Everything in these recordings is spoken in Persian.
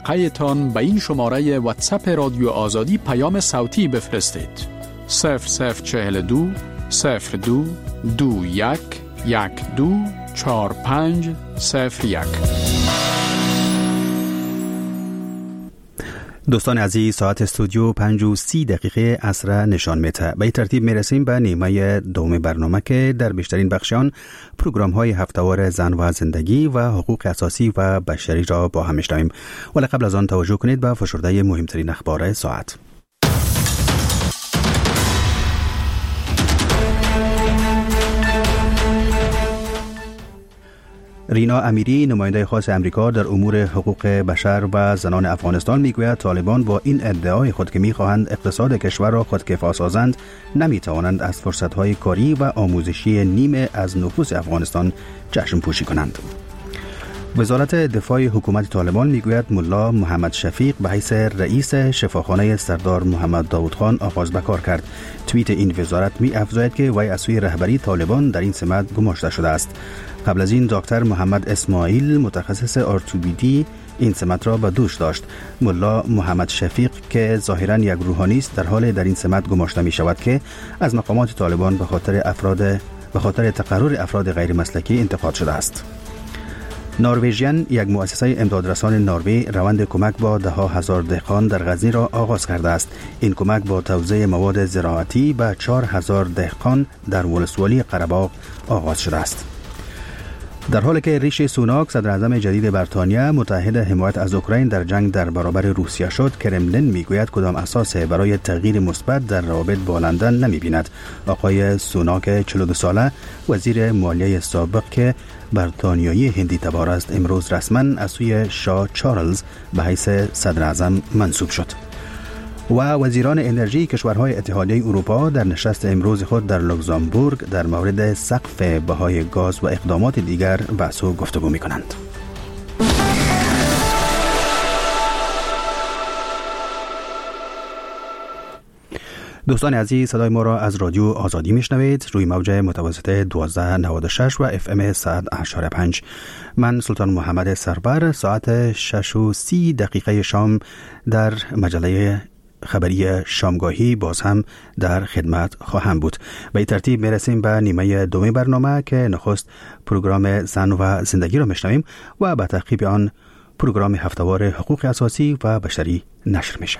قیتان به این شماره واتساپ رادیو آزادی پیام صوتی بفرستید. 0042 02 21 12 45 01. دوستان عزیز، ساعت استودیو 5:30 عصر نشان میده. به این ترتیب میرسیم به نیمه دوم برنامه که در بیشترین بخشان پروگرام های هفتهوار زن و زندگی و حقوق اساسی و بشری را با هم میشنویم. ولی قبل از آن توجه کنید به فشرده مهمترین اخبار ساعت. رینا امیری، نماینده خاص امریکا در امور حقوق بشر و زنان افغانستان، میگوید طالبان با این ادعای خود که میخواهند اقتصاد کشور را خودکفا سازند نمیتوانند از فرصتهای کاری و آموزشی نیمه از نفوس افغانستان جشن پوشی کنند. وزارت دفاع حکومت طالبان میگوید ملا محمد شفیق به حیث رئیس شفاخانه سردار محمد داود خان آغاز به کار کرد. توییت این وزارت می افزاید که وی از سوی رهبری طالبان در این سمت گماشته شده است. قبل از این دکتر محمد اسماعیل، متخصص آرتوپدی، این سمت را به دوش داشت. ملا محمد شفیق که ظاهراً یک روحانی است، در حال در این سمت گماشته می شود که از مقامات طالبان به خاطر تقرر افراد غیر مسلکی انتقاد شده است. نروژین، یک مؤسسه امدادرسان نروژ، روند کمک با 10,000 دهقان در غزنی را آغاز کرده است. این کمک با توزیع مواد زراعتی به 4,000 دهقان در ولسوالی قره‌باغ آغاز شده است. در حالی که ریشی سوناک، صدر اعظم جدید بریتانیا، متحد حمایت از اوکراین در جنگ در برابر روسیه شد، کرملین میگوید کدام اساس برای تغییر مثبت در روابط با لندن نمی‌بیند. آقای سوناک 42 ساله، وزیر مالیه سابق که بریتانیایی هندی تبار است، امروز رسما از سوی شاه چارلز به حیث صدر اعظم منصوب شد. و وزیران انرژی کشورهای اتحادیه اروپا در نشست امروز خود در لوکزامبورگ در مورد سقف بهای گاز و اقدامات دیگر بحث و گفتگو می‌کنند. دوستان عزیز، صدای ما را از رادیو آزادی میشنوید روی موج متوسط 1296 و FM 100.5. من سلطان محمد سربر، ساعت 6:30 شام در مجله خبری شامگاهی باز هم در خدمت خواهم بود. به این ترتیب میرسیم به نیمه دوم برنامه که نخست پروگرام زن و زندگی را میشنویم و به تعقیب آن پروگرام هفتهوار حقوق اساسی و بشری نشر میشه.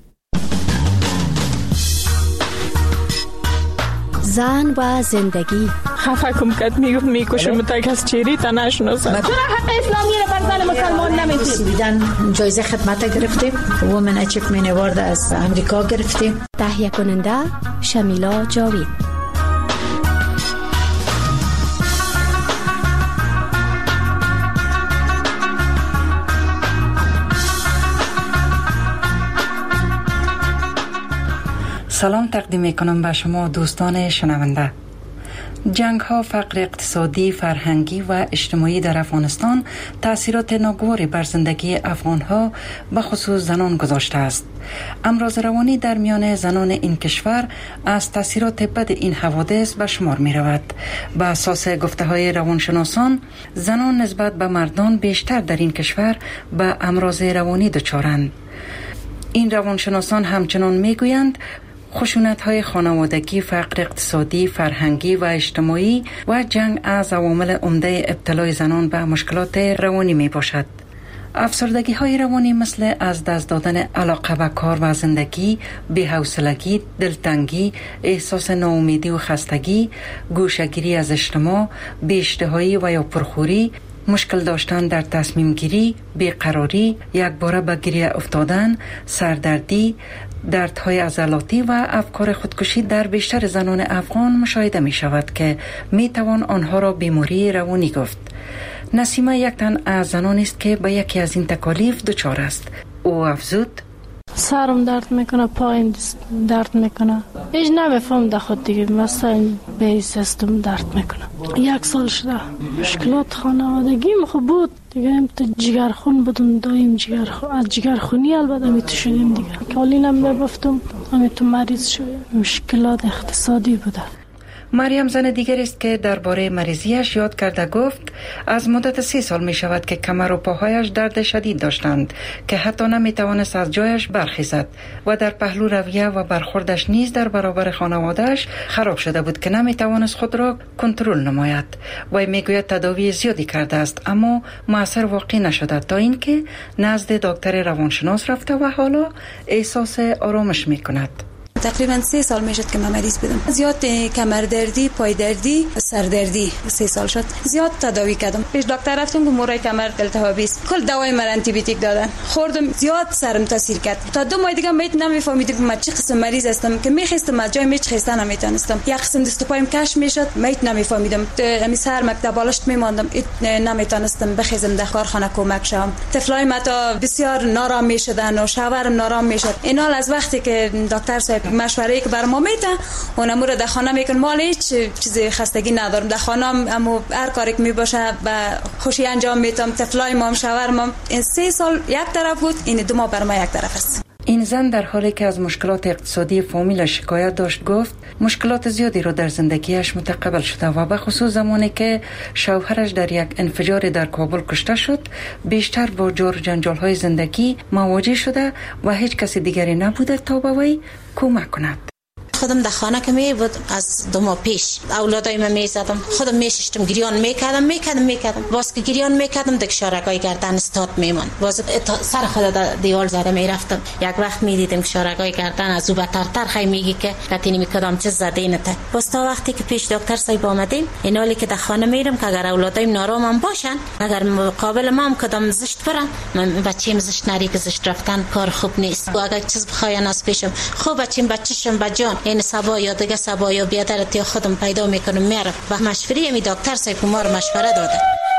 زن و زندگی. خفه کم کت میکشم تا کس چیری تا نشناسم. چرا حق اسلامی را بر زن مسلمان نمیدید؟ بیدن جایزه خدمت گرفتیم، وومن اچیومنت اوارد از امریکا گرفتیم. تهیه کننده شمیلا جاوید. سلام تقدیم میکنم به شما دوستان شنونده. جنگ ها، فقر اقتصادی، فرهنگی و اجتماعی در افغانستان تأثیرات ناگواری بر زندگی افغان ها به خصوص زنان گذاشته است. امراض روانی در میان زنان این کشور از تأثیرات بد این حوادث به شمار می رود. به اساس گفته های روانشناسان، زنان نسبت به مردان بیشتر در این کشور به امراض روانی دچارند. این روانشناسان همچنان می گویند خشونت‌های خانوادگی، فقر اقتصادی، فرهنگی و اجتماعی و جنگ از عوامل عمده ابتلای زنان به مشکلات روانی می باشد. افسردگی‌های روانی مثل از دست دادن علاقه به کار و زندگی، بی‌حوصلگی، دلتنگی، احساس ناامیدی و خستگی، گوشه‌گیری از اجتماع، بی‌اشتهایی و یا پرخوری، مشکل داشتن در تصمیم گیری، بیقراری، یک باره به گریه افتادن، سردردی، دردهای عضلاتی و افکار خودکشی در بیشتر زنان افغان مشاهده می شود که می توان آنها را بیماری روانی گفت. نسیمه یک تن از زنان است که به یکی از این تکالیف دچار است. او افزود: سرم درد میکنه، پایم درد میکنه، هیچ نمیفهم در خود دیگه، مثلا به سیستم درد میکنه. 1 سال شده مشکلات خانوادگی خوب بود دیگه، جگرخون بودم، دایم از جگرخونی البته میتو شدیم دیگه، کالینم میبفتم، همین تو مریض شدیم. مشکلات اقتصادی بوده. مریم زن دیگر است که درباره مریضیش یاد کرده گفت از مدت 3 سال می شود که کمر و پاهایش درد شدید داشتند که حتی نمی توانست از جایش برخیزد و در پهلو رویه و برخوردش نیز در برابر خانوادهش خراب شده بود که نمی توانست خود را کنترل نماید و می گوید تداوی زیادی کرده است اما موثر واقع نشده تا اینکه نزد دکتر روانشناس رفته و حالا احساس آرامش می کند. تقریبا 3 سال میشد که من مریض بودم. زیاد کمر دردی، پای دردی، سر دردی 3 سال شد. زیاد تداوی کردم. پیش دکتر رفتم که مورای کمر التهابی است. کل دوای من آنتی بیوتیک دادن. خوردم زیاد سرم تاثیر کرد. تا 2 ماه دیگه میت نمیفهمیدم من چه قسم مریض هستم که میخواستم از جای میچ خسته نمیتونستم. یک قسم دست و پایم کش میشد میت نمیفهمیدم. همین سر مکتب بالشت میماندم. نمیتونستم بخیزم در کارخانه کمک شم. طفلای ما تا بسیار نارام میشدن و شوهرم نارام میشد. اینا از وقتی که دکتر صاحب مشوره که بر ما میده اونم رو در خانه میکن مال هیچ چیزی خستگی ندارم در خانه اما هر کاری که میباشه با خوشی انجام میدم. طفلای ما شوهرم این 3 سال یک طرف بود این 2 ماه بر ما یک طرف است. این زن در حالی که از مشکلات اقتصادی فامیل شکایت داشت گفت مشکلات زیادی رو در زندگیش متقبل شده و به خصوص زمانی که شوهرش در یک انفجار در کابل کشته شد بیشتر با جور جنجال های زندگی مواجه شده و هیچ کسی دیگری نبوده تا به وی کمک کند. خودم در خانه که می بود از 2 ماه پیش اولادای من میزدم خودم میششتم گریان میکردم باز که گریان میکردم دک شارگای گردن استاد میمان باز سر خود در دیوال زده میرفتم. یک وقت میدیدم شارگای گردن از او بترتر خی میگی که کتی میکردم چه زده اینته. باز تا وقتی که پیش دکتر صاحب آمدیم این حالی که در خانه میرم که اگر اولادایم نارام باشن اگر مقابل ما کدام زشت برن من بچه‌م زشت نری که زشت رفتن کار خوب نیست و اگر چیز بخواین از پیشم خوب بچه‌شم بجان این سبا یا دیگه سبا یا بیادرتی خودم پیدا میکنم میرم و مشوره می دکتر صاحب ما رو مشوره داده.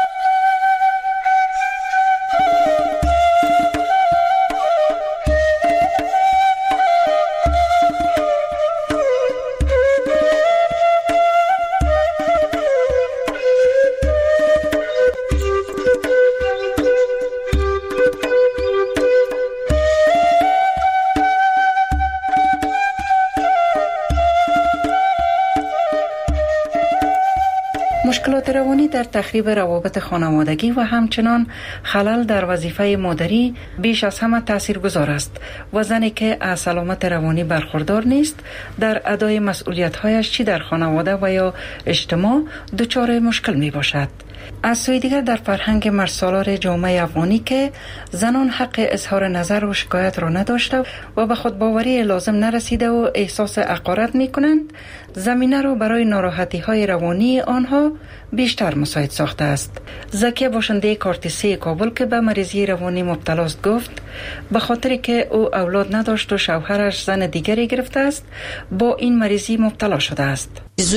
مشکلات روانی در تخریب روابط خانوادگی و همچنان خلل در وظیفه مادری بیش از همه تاثیرگذار است و زنی که از سلامت روانی برخوردار نیست در ادای مسئولیت‌هایش چی در خانواده و یا اجتماع دچار مشکل می باشد. از سوی دیگر در فرهنگ مرسالار جامعه افغانی که زنان حق اظهار نظر و شکایت را نداشته و به خودباوری لازم نرسیده و احساس حقارت می کنند زمینه را برای ناراحتی های روانی آنها بیشتر مساعد ساخته است. زکیه باشنده کارتیسی کابل که به مریضی روانی مبتلا است گفت به خاطر که او اولاد نداشت و شوهرش زن دیگری گرفته است با این مریضی مبتلا شده است.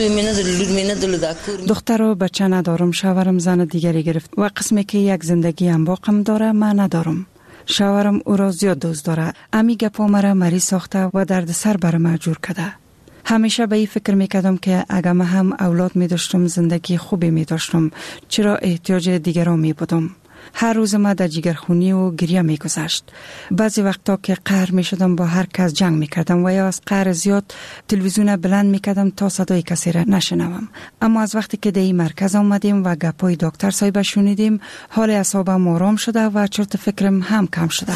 دختر و بچه ندارم، شوهرم زن دیگری گرفت و قسمی که یک زندگی انباقم داره من ندارم. شوهرم او را زیاد دوست داره. امی گپا مرا مریض ساخته و درد سر بر من جور کرده. همیشه به این فکر میکردم که اگر من هم اولاد می داشتم زندگی خوبی می داشتم چرا احتیاج دیگران می بودم. هر روز ما در جگرخونی و گریه می گذشت. بعضی وقتا که قهر می شدم با هر کس جنگ می کردم و یا از قهر زیاد تلویزیون بلند می کردم تا صدای کسی را نشنوم. اما از وقتی که در این مرکز آمدیم و گپای دکتر صاحب شنیدیم حال اعصابم آرام شده و چرت فکرم هم کم شده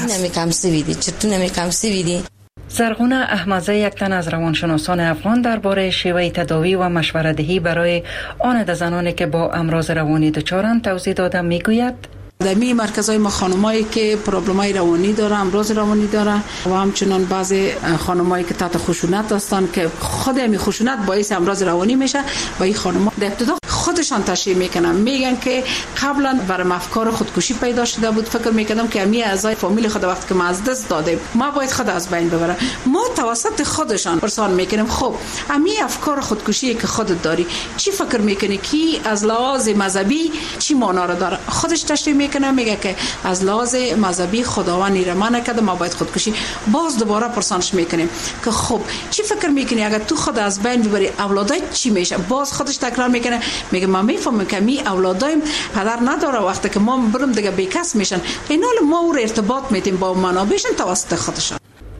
است. زرغونه احمدزی یک تن از روانشناسان افغان درباره شیوه تداوی و مشوره دهی برای آن زنانی که با امراض روانی دچارند توضیح داده میگوید در می مرکزای ما خانمایی که پروبلمای روانی داره، امراض روانی داره و همچنان بعضی خانمایی که تحت خشونت هستن که خود همین خشونت باعث امراض روانی میشه و این خانم‌ها در ابتدا خودشان تشریح میکنن، میگن که قبلا برام افکار خودکشی پیدا شده بود، فکر میکردم که همین اعضای فامیل خود وقتی که ما از دست دادیم ما باید خود از بین ببرم. ما توسط خودشان پرسان میکنیم خب همین افکار خودکشی که خودت داری چی فکر میکنی که از لحاظ مذهبی چی معنا را داره؟ خودش تشریح میکنه، میگه که از لحاظ مذهبی خداوند ایرما نکرده ما باید خودکشی. باز دوباره پرسانش میکنیم که خب چی فکر میکنی اگر تو خود از بین ببری اولادای چی میشه؟ باز خودش تکرار میکنه، میگه ما میفهمم که می اولادایم پدر نداره، وقتی که ما برم دیگه بیکس میشن، این حال ما او ارتباط میدیم با منابعشون توسط خودشان.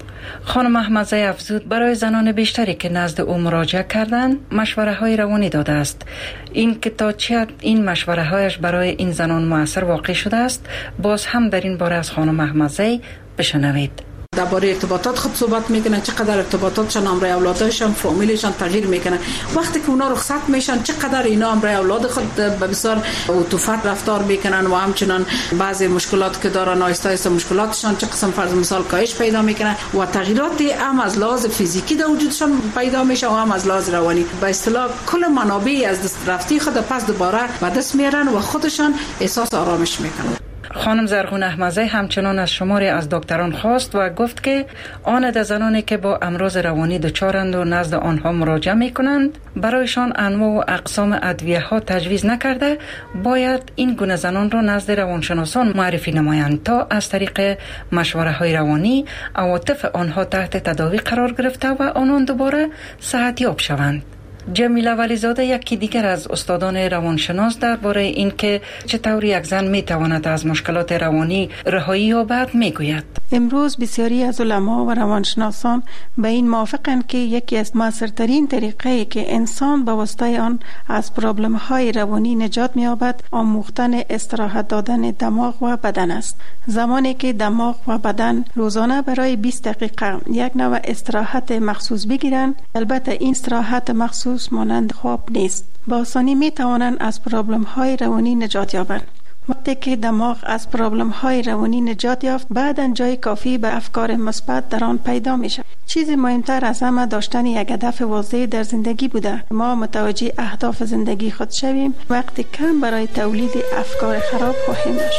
خانم احمدزی افزود برای زنان بیشتری که نزد او مراجعه کردند مشوره های روانی داده است. این که تا چه حد این مشوره هایش برای این زنان مؤثر واقع شده است باز هم در این باره از خانم احمدزی بشنوید. درباره ارتباطات خود صحبت میکنن، چقدر ارتباطاتشان امرای اولادشان فامیلشان تغییر میکنه. وقتی که اونا رخصت میشن چقدر اینا امرای اولاد خود به بسیار عطوفت رفتار میکنن و همچنان بعضی مشکلات که دارن آهسته آهسته مشکلاتشان چه قسم فرض مثال کاهش پیدا میکنن و تغییراتی هم از لحاظ فیزیکی در وجودشان پیدا میشه و هم از لحاظ روانی. به اصطلاح کل منابع از دست رفتی خود پس دوباره به دست میارن و خودشان احساس آرامش میکنن. خانم زرغون احمدزی همچنان از شماری از دکتران خواست و گفت که آن زنانی که با امراض روانی دچارند و نزد آنها مراجعه میکنند برایشان انواع و اقسام ادویه ها تجویز نکرده باید این گونه زنان را نزد روانشناسان معرفی نمایند تا از طریق مشوره های روانی عواطف آنها تحت تداوی قرار گرفته و آنان دوباره صحتیاب شوند. جمیله ولیزاده یکی دیگر از استادان روانشناس درباره اینکه چطور یک زن میتواند از مشکلات روانی رهایی یابد میگوید. امروز بسیاری از علما و روانشناسان به این موافقند که یکی از موثرترین طریقه‌ای که انسان با واسطه آن از پرابلم‌های روانی نجات می‌یابد آموختن استراحت دادن دماغ و بدن است. زمانی که دماغ و بدن روزانه برای 20 دقیقه یک نوع استراحت مخصوص بگیرند، البته این استراحت مخصوص مانند خواب نیست، با آسانی می‌توانند از پرابلم‌های روانی نجات یابند. وقتی که دماغ از پرابلم های روانی نجات یافت بعداً جای کافی به افکار مثبت در آن پیدا می شود. چیزی مهمتر از همه داشتن یک هدف واضح در زندگی بوده. ما متوجه اهداف زندگی خود شویم وقتی کم برای تولید افکار خراب خواهیم داشت.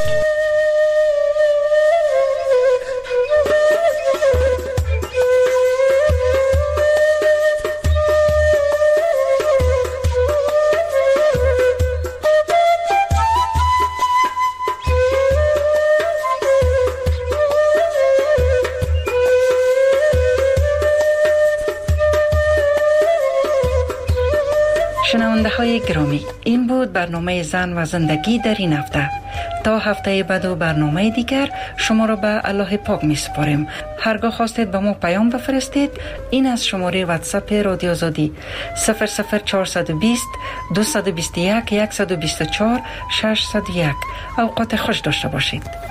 شنونده های گرامی، این بود برنامه زن و زندگی در این هفته. تا هفته بعد و برنامه دیگر شما را به الله پاک می سپاریم. هرگاه خواستید به ما پیام بفرستید این از شماره واتساپ رادیو آزادی 00420 221 124 601. اوقات خوش داشته باشید.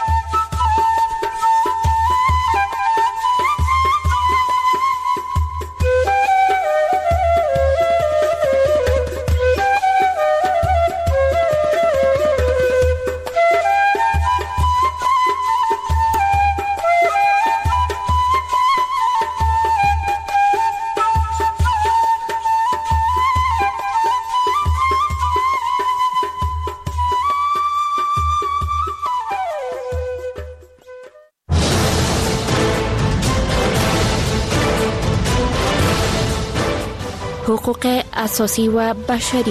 حقوق اساسی و بشری.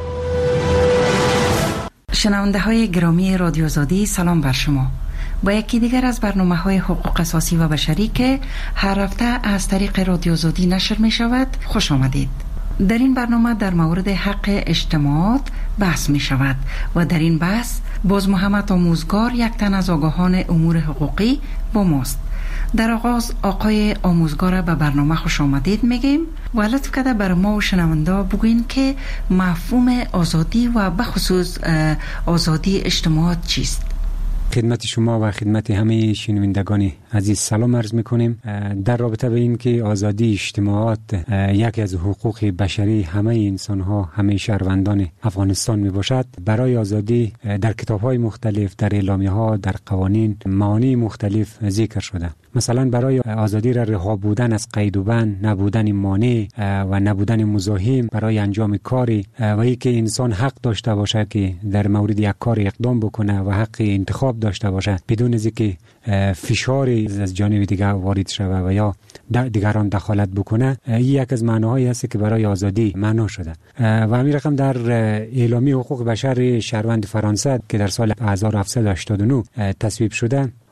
شنونده های گرامی رادیو آزادی، سلام بر شما. با یکی دیگر از برنامه های حقوق اساسی و بشری که هر هفته از طریق رادیو آزادی نشر می شود خوش آمدید. در این برنامه در مورد حق اجتماعات بحث می شود و در این بحث باز محمد آموزگار یک تن از آگاهان امور حقوقی با ماست. در آغاز آقای آموزگار به برنامه خوش آمدید میگیم و لطف کرده بر ما و شنونده بگوین که مفهوم آزادی و بخصوص آزادی اجتماعات چیست؟ خدمت شما و خدمت همه شنوندگان عزیز سلام عرض میکنیم. در رابطه به این که آزادی اجتماعات یکی از حقوق بشری همه انسان ها، همه شهروندان افغانستان می باشد، برای آزادی در کتاب های مختلف، در اعلامیه ها، در قوانین معانی مختلف ذکر شده. مثلا برای آزادی را رها بودن از قید و بند، نبودن مانع و نبودن مزاحم برای انجام کاری و اینکه انسان حق داشته باشه که در مورد یک کار اقدام بکنه و حق انتخاب داشته باشه بدون از اینکه فشاری از جانب دیگر وارد شود و یا دیگران دخالت بکنه. این یک از معناهایی است که برای آزادی معنا شده و همین رقم در اعلامیه حقوق بشر شهروند فرانسه که در سال 1789 تصویب شده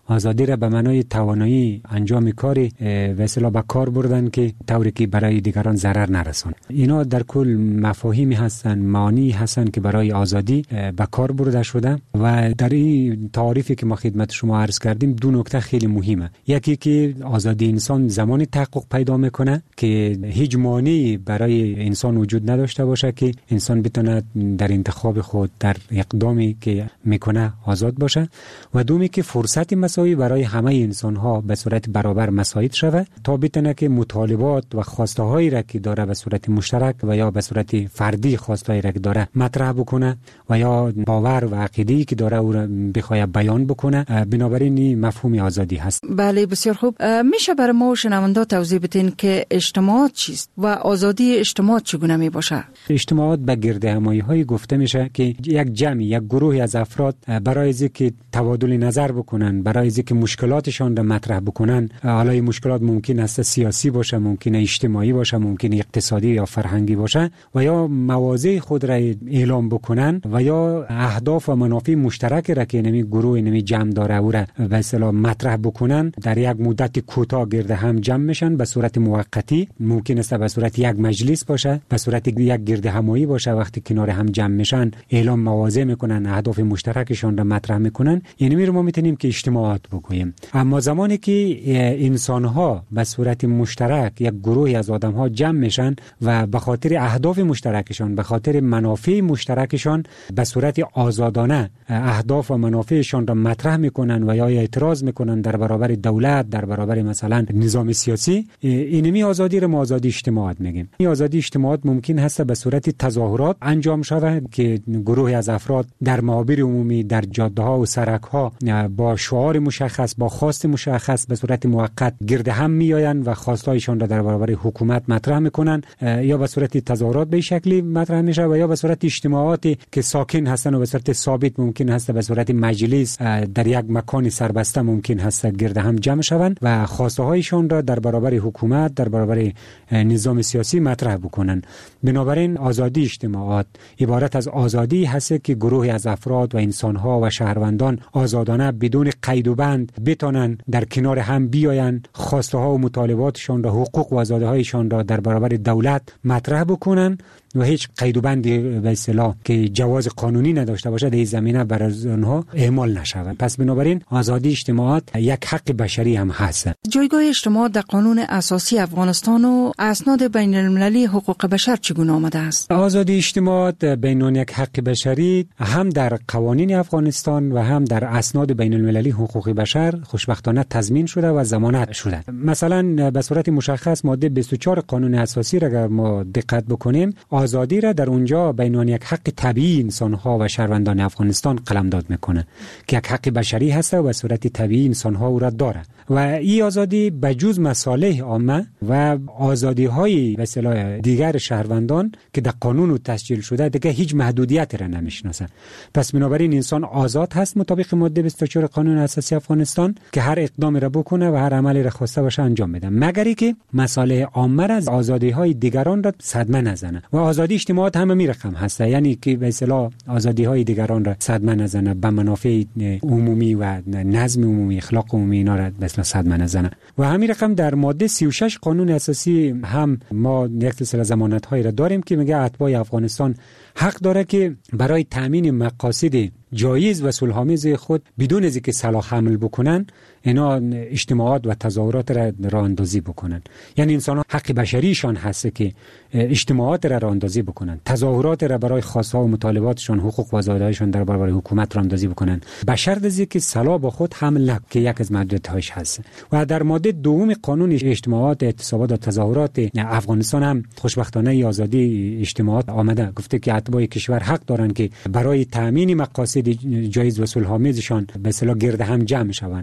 آزادی را به معنای توانایی انجام کاری به اصطلاح به کار بردن که طوری که برای دیگران ضرر نرسونه. اینا در کل مفاهیمی هستن، معانی هستن که برای آزادی به کار برده شده و در این تعریفی که ما خدمت شما عرض کردیم دو نکته خیلی مهمه. یکی که آزادی انسان زمانی تحقق پیدا میکنه که هیچ مانعی برای انسان وجود نداشته باشه که انسان بتونه در انتخاب خود در اقدامی که میکنه آزاد باشه و دومی که فرصت مساوی برای همه انسان ها به صورت برابر مساعد شود تا بتونه که مطالبات و خواسته هایی را که داره به صورت مشترک و یا به صورت فردی خواسته هایی را که داره مطرح بکنه و یا باور و عقیده‌ای که داره او را بخواد بیان بکنه. بنابراین این مفهوم آزادی هست. بله بسیار خوب. میشه برای ما شنوندا توضیح بدین که اجتماعات چیست و آزادی اجتماعات چگونه می باشه؟ اجتماعات به گردهمایی های گفته میشه که یک جمعی، یک گروهی از افراد برای اینکه تبادل نظر بکنن، برای اینکه مشکلاتشان را مطرح بکنن، حالا این مشکلات ممکن است سیاسی باشه، ممکن اجتماعی باشه، ممکن اقتصادی یا فرهنگی باشه و یا مواضع خود را اعلام بکنن و یا اهداف و منافع مشترک را که نمی گروه نمی جمع داره او را به اصطلاح مطرح بکنن در یک مدت کوتاه گرد هم جمع میشن به صورت موقتی. ممکن است به صورت یک مجلس باشه، به صورت یک گرد همایی باشه. وقتی کنار هم جمع میشن اعلام مواضع میکنن، اهداف مشترکشون را مطرح میکنن. یعنی ما میتونیم که اجتماعات بگوییم. اما زمانی که انسان ها به صورت مشترک یک گروهی از آدم ها جمع میشن و به خاطر اهداف مشترکشون، به خاطر منافع مشترکشون به صورت آزادانه اهداف و منافعشون را مطرح میکنن و یا اعتراض میکنن در برابر دولت، در برابر مثلا نظام سیاسی، اینمی آزادی را ما آزادی اجتماعات میگیم. این آزادی اجتماعات ممکن هست به صورت تظاهرات انجام شود که گروهی از افراد در محاور عمومی، در جاده ها و سرک ها با شعار مشخص، با خواست مشخص به صورت موقت گرد هم میآیند و خواستایشان را در برابر حکومت مطرح میکنن، یا به صورت تظاهرات به شکلی مطرح میشه و یا به صورت اجتماعاتی که ساکن هستن و به صورت ثابت ممکن هست به صورت مجلس در یک مکان سربسته ممکن هست گرد هم جمع شوند و خواسته هایشان را در برابر حکومت، در برابر نظام سیاسی مطرح بکنن. بنابراین آزادی اجتماعات عبارت از آزادی هست که گروهی از افراد و انسان‌ها و شهروندان آزادانه بدون قید و بند بتونن در کنار هم بیاین، خواسته ها و مطالباتشان را، حقوق و آزادی هایشان را در برابر دولت مطرح بکنن و هیچ قید و بندی به اصطلاح که جواز قانونی نداشته باشه در این زمینه برای آنها اعمال نشود. پس بنابراین آزادی اجتماعات یک حق بشری هم هست. جایگاه اجتماعات در قانون اساسی افغانستان و اسناد بین المللی حقوق بشر چگونه آمده است؟ آزادی اجتماعات بین یک حق بشری هم در قوانین افغانستان و هم در اسناد بین المللی حقوق بشر خوشبختانه تضمین شده و ضمانت شده. مثلا به صورت مشخص ماده 24 قانون اساسی را اگر ما دقت بکنیم، آزادی را در اونجا بین یک حق طبیعی انسان‌ها و شهروندان افغانستان قلمداد میکنه که یک حق بشری هست و به صورت طبیعی انسان‌ها او را داره و این آزادی بجز مصالح عامه و آزادی‌های به اصطلاح دیگر شهروندان که در قانون تسجیل شده دیگه هیچ محدودیتی را نمیشناسه. پس بنابراین انسان آزاد هست مطابق ماده 24 قانون اساسی افغانستان که هر اقدامی را بکنه و هر عملی را خواسته باشه انجام بده، مگر اینکه مصالح عامه را از آزادی‌های دیگران را صدمه نزنه. و آزادی اجتماعات هم می رقم هست، یعنی که به اصطلاح آزادی‌های دیگران را صدمه نزنه، به منافع عمومی و نظم عمومی، اخلاق عمومی اینا را به اصطلاح صدمه نزنه. و همین رقم در ماده 36 قانون اساسی هم ما یک سلسله ضمانت‌هایی را داریم که میگه اتباع افغانستان حق داره که برای تامین مقاصد جایز و صلح‌آمیز خود بدون از اینکه سلاح حمل بکنن اینا اجتماعات و تظاهرات را راه اندازی بکنن. یعنی انسان حق بشریشان هست که اجتماعات را راه اندازی بکنن، تظاهرات را برای خواسته و مطالباتشان، حقوق و آزادی‌هایشان در برابر حکومت راه اندازی بکنن، به شرط از اینکه سلاح با خود حمل نکنند که یک از محدودیت‌هاش هست. و در ماده دوم قانون اجتماعات، اعتصابات و تظاهرات افغانستان هم خوشبختانه آزادی اجتماعات آمده، گفته که اتباع کشور حق دارند که برای تامین مقاصد جایز و صلح‌آمیزشان به اصطلاح گرد هم جمع شوند.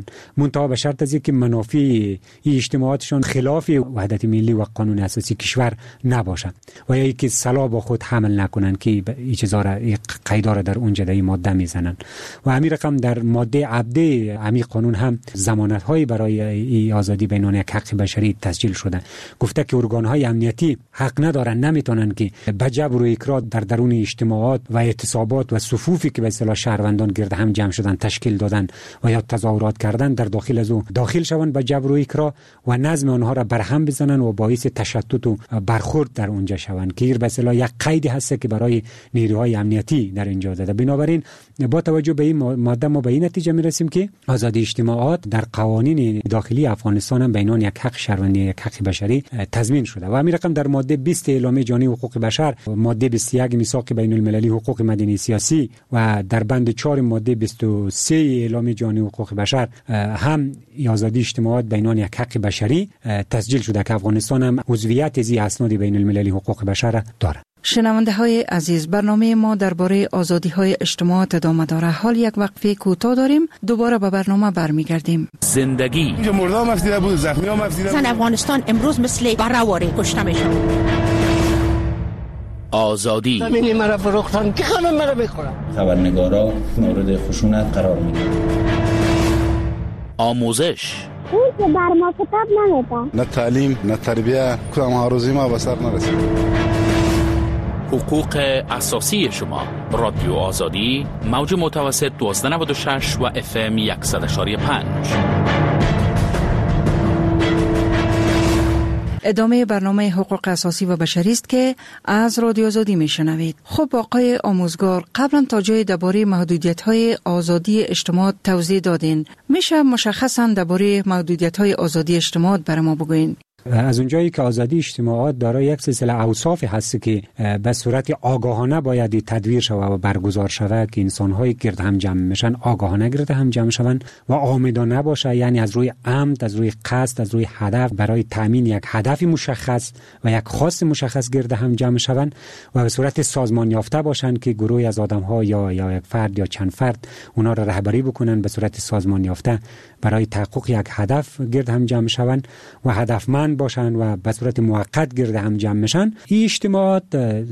منتها به شرط از اینکه منافع این اجتماعاتشان خلاف وحدت ملی و قانون اساسی کشور نباشه و یا اینکه صلاح با خود حمل نکنن که این چیزا را قیدا را در اونجا در این ماده میزنن. و همین رقم در ماده عبده همین قانون هم ضمانت های برای این آزادی به عنوان یک حق بشری تسجیل شده. گفته که ارگان های امنیتی حق ندارن، نمیتونن که به جبر و اکراه در درون اجتماعات و اعتصابات و صفوفی که به اصطلاح شهروندان گرد هم جمع شدن تشکیل دادن و یا تظاهرات کردن در داخل از او داخل شوند به جبر و اکراه و نظم آنها را برهم بزنن و باعث تشتت و برخورد در اونجا شوند که به اصطلاح یک قیدی هست که برای نیروهای امنیتی در اینجا داده. بنابراین با توجه به این ماده ما به این نتیجه میرسیم که آزادی اجتماعات در قوانین داخلی افغانستان هم به عنوان یک حق شهروندی، یک حق بشری تضمین شده. و همین رقم در ماده 20 اعلامیه جهانی حقوق بشر، ماده 21 میثاق بین المللی حقوق مدنی سیاسی و در بند 4 ماده 23 اعلامیه جهانی حقوق بشر هم آزادی اجتماعات به عنوان یک حق بشری تسجیل شده که افغانستان هم عضویت از اسناد بین المللی حقوق بشر دارد. شنونده های عزیز، برنامه ما درباره آزادی های اجتماعات ادامه داره. حال یک وقفه کوتاه داریم، دوباره به برنامه برمیگردیم. زندگی اینجا مردم مفیده بود، زخمی ها مفیده بود. افغانستان امروز مثل برآوری کشته میشه. آزادی زمین مرا فروختن که خانم مرا بخورن. خبرنگارا مورد خشونت قرار میگیرن. آموزش اون که بر ما کتاب نمیده، نه تعلیم نه تربیه، کدام آرزوی ما به سر نرسید. حقوق اساسی شما. رادیو آزادی، موج متوسط 1296 و FM 100.5. ادامه برنامه حقوق اساسی و بشری است که از رادیو آزادی میشنوید. خب آقای آموزگار، قبلا تا جای درباره محدودیت‌های آزادی اجتماع توضیح دادین. میشه مشخصاً درباره محدودیت‌های آزادی اجتماع برای ما بگوین؟ از اونجایی که آزادی اجتماعات دارای یک سلسله اوصاف هست که به صورت آگاهانه باید تدویر شود و برگزار شود که انسان‌های گرد هم جمع میشن آگاهانه گرد هم جمع شوند و عامدانه باشه، یعنی از روی عمد، از روی قصد، از روی هدف برای تامین یک هدف مشخص و یک خواست مشخص گرد هم جمع شوند و به صورت سازمان یافته باشند که گروهی از آدم‌ها یا یک فرد یا چند فرد اونا را رهبری بکنن به صورت سازمان یافته برای تحقق یک هدف گرد هم جمع شوند و هدفمند باشند و به صورت موقت گرد هم جمع میشن. این اجتماعات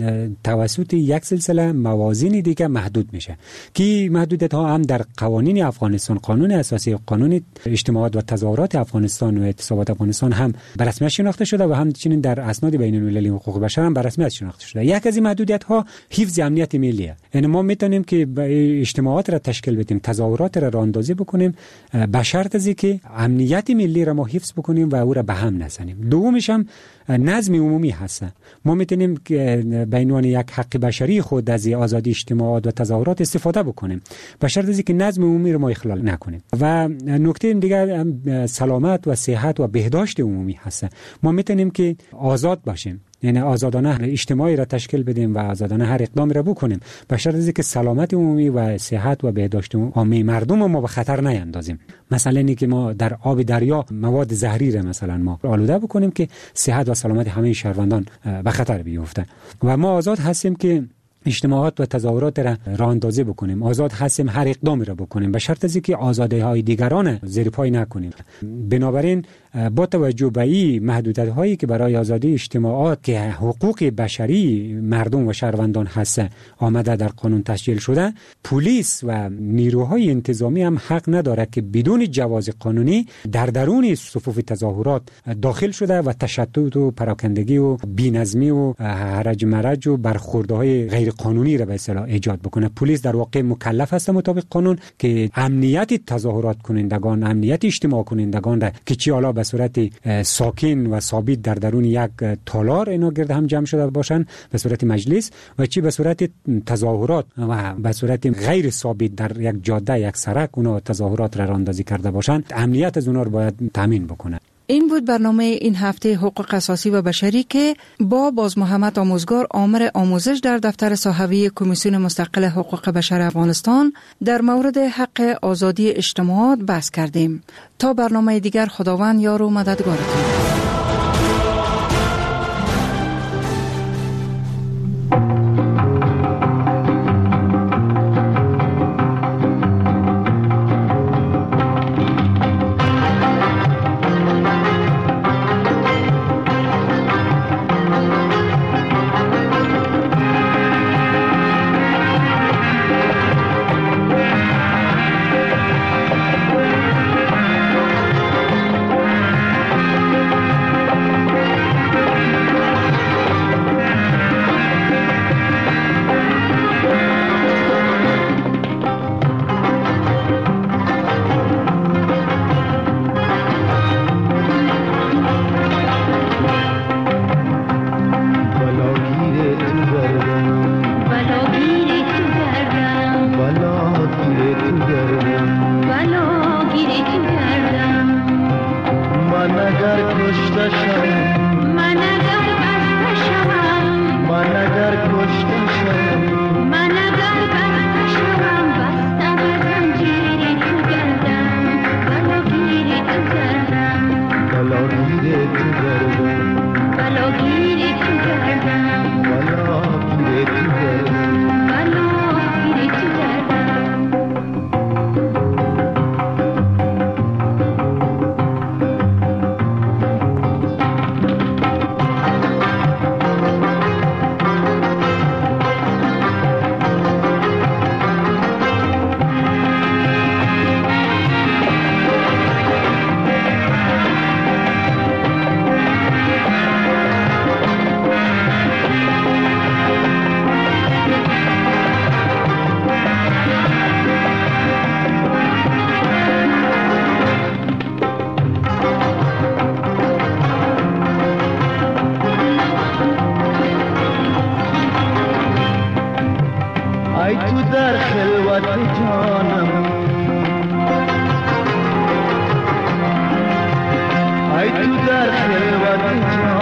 توسط یک سلسله موازین دیگه محدود میشه که محدودیت ها هم در قوانین افغانستان، قانون اساسی، قانون اجتماعات و تظاهرات افغانستان و اعتصابات افغانستان هم به رسمیت شناخته شده و همچنین در اسناد بین المللی حقوق بشر هم به رسمیت شناخته شده. یک از این محدودیت ها حفظ امنیت ملیه. یعنی ما میتونیم که اجتماعات را تشکیل بدیم، تظاهرات را راهاندازی بکنیم به شرط از اینکه امنیت ملی را ما حفظ بکنیم و او را به هم نزنیم. دومش هم نظم عمومی هست. ما میتونیم به عنوان یک حق بشری خود از آزادی اجتماعات و تظاهرات استفاده بکنیم به شرط از اینکه نظم عمومی رو ما اخلال نکنیم. و نکته دیگر سلامت و صحت و بهداشت عمومی هست. ما میتونیم که آزاد باشیم، یعنی آزادانه اجتماعی را تشکیل بدیم و آزادانه هر اقدامی را بکنیم به شرط از اینکه سلامت عمومی و صحت و بهداشت عامه مردم ما به خطر نیندازیم. مثلا اینکه ما در آب دریا مواد زهری را مثلا ما آلوده بکنیم که صحت و سلامت همه شهروندان به خطر بیفته. و ما آزاد هستیم که اجتماعات و تظاهرات را راهاندازی بکنیم، آزاد هستیم هر اقدامی را بکنیم به شرط از اینکه آزادی‌های دیگران زیر پای نکنیم. بنابراین با توجه به این محدودیت‌هایی که برای آزادی اجتماعات که حقوق بشری مردم و شهروندان هست آمده در قانون تسجیل شده، پلیس و نیروهای انتظامی هم حق نداره که بدون جواز قانونی در درون صفوف تظاهرات داخل شده و تشتت و پراکندگی و بی‌نظمی و هرج مرج و برخوردهای غیر قانونی را به اصطلاح ایجاد بکنه. پلیس در واقع مکلف است مطابق قانون که امنیت تظاهرات کنندگان، امنیت اجتماع کنندگان را که چی حالا به صورت ساکن و ثابت در درون یک تالار اینا گرد هم جمع شده باشن به صورت مجلس و چی به صورت تظاهرات و به صورت غیر ثابت در یک جاده، یک سرک اونا تظاهرات را راهاندازی کرده باشن، امنیت از اونا رو باید تامین بکنه. این بود برنامه این هفته حقوق اساسی و بشری که با باز محمد آموزگار آمر آموزش در دفتر صحوی کمیسیون مستقل حقوق بشر افغانستان در مورد حق آزادی اجتماعات بحث کردیم. تا برنامه دیگر خداوند یار و مددگارتون. من اگر کشته شوم، من اگر بسته شوم، من اگر کشته شوم، من اگر بسته شوم، بسته به زنجیر تو گردم، بلاگیر تو گردم، بلاگیر تو گردم، بلاگیر تو گردم، بلاگیر تو گردم، بلاگیر تو گردم. ای تو در خلوت جانم، ای تو در خلوت جانم،